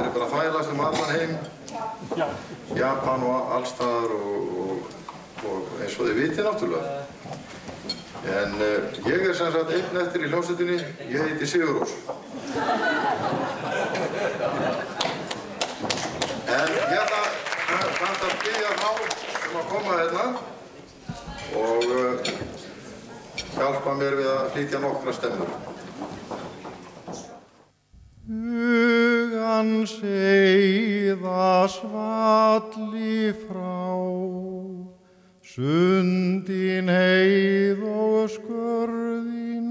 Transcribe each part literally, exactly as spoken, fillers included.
er bara þvælast um allan heim, Japan og allstaðar og, og, og eins og þið vitið náttúrulega. En uh, ég er sem sagt einn eftir í hljómsveitinni, ég heiti Sigurrós. En ég ætla að biðja þá um að koma hérna og uh, hjálpa mér við að flytja nokkra stemmur. Hugans eyða svalli frá, sundin heið og skörðin,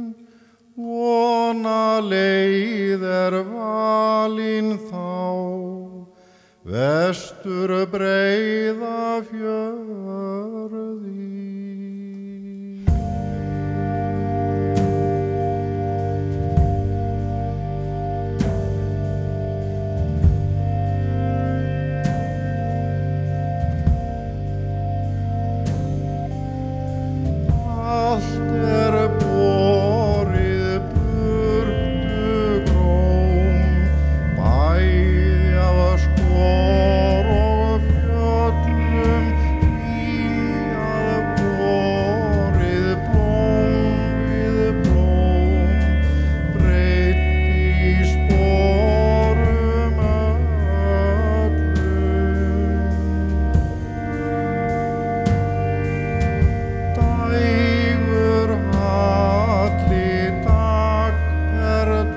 vona leið er valin þá, vestur breiða fjörði. Allt er borið burtu gróm, bæði af skor og fjöllum, því að borið blóm við blóm, breitt í sporum öllum. Dægur halli dagperlum,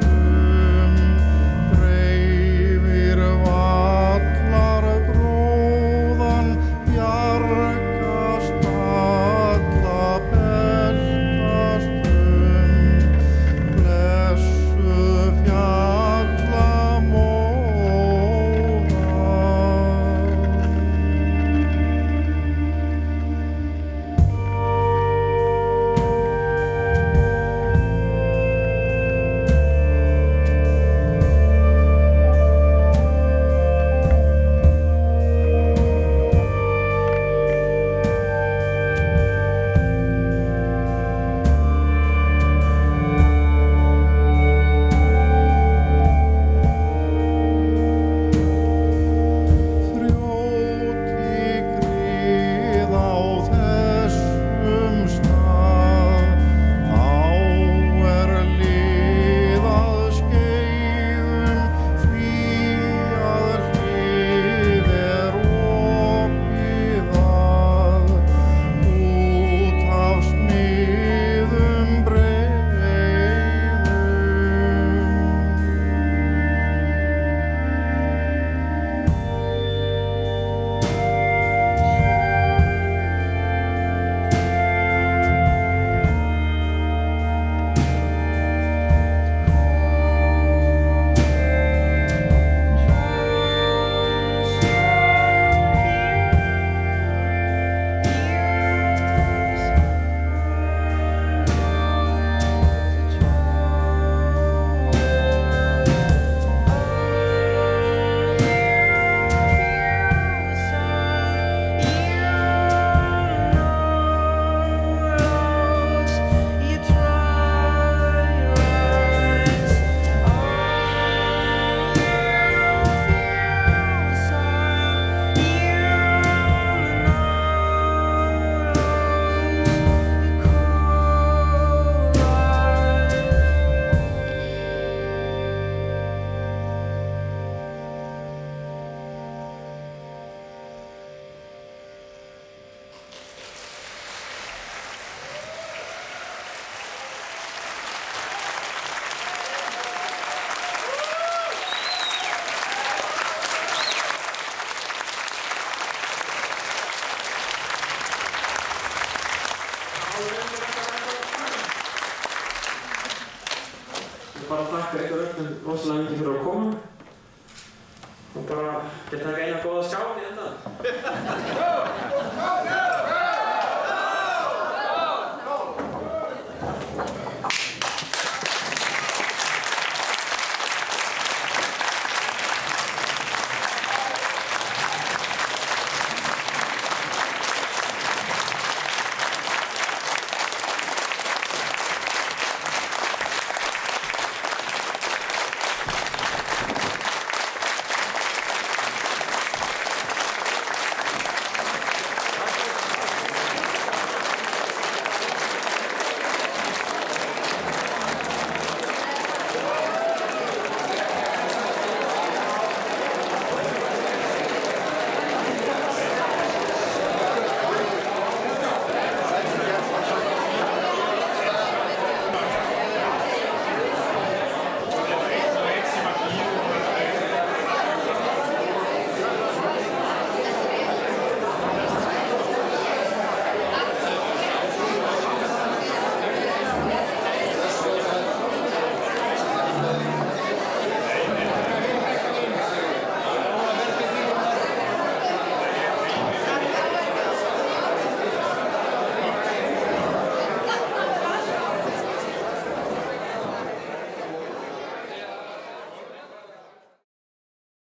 dreifir vallar gróðan, bjargast alla beltast um, blessuð fjallamóða. Bara þakka ykkur öllum rosalega mikið fyrir að koma og bara, ég taka eina góða skál í þetta.